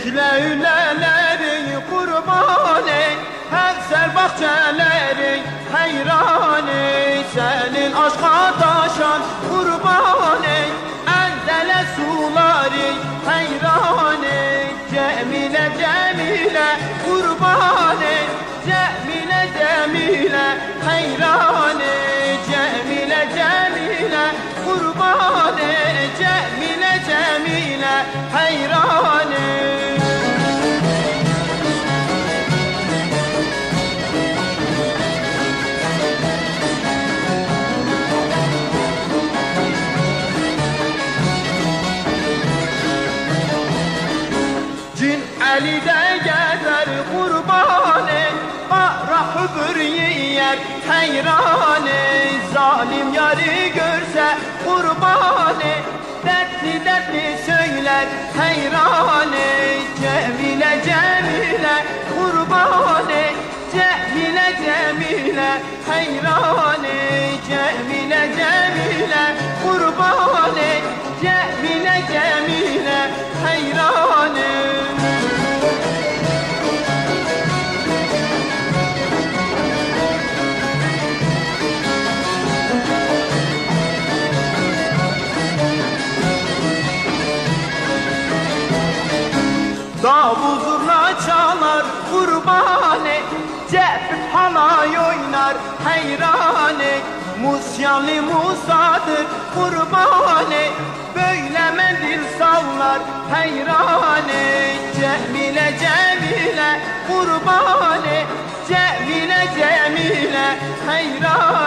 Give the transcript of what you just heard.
Leyleleri kurban ey, Hevser bahçeleri hayran ey. Senin aşka taşan kurban ey, Endele suları hayran ey. Cemile Cemile kurban ey, Cemile Cemile hayran ey. Cemile Cemile kurban ey, Cemile Cemile hayran ey. Ali'de gezer kurban ey, Ara hübür yer hayran ey. Zalim yarı görse kurban ey, Dertli dertli söyler hayran ey. Cemile Cemile kurban ey, Cemile Cemile hayran ey. Cemile Cemile kurban ey, Cemile Cemile hayran ey. Davul zurna çalar kurban ey, Cevdet halay oynar hayran ey. Musyanlı Musa'dır kurban ey, Böyle mendil sallar hayran ey. Cemile Cemile kurban ey, Cemile Cemile hayran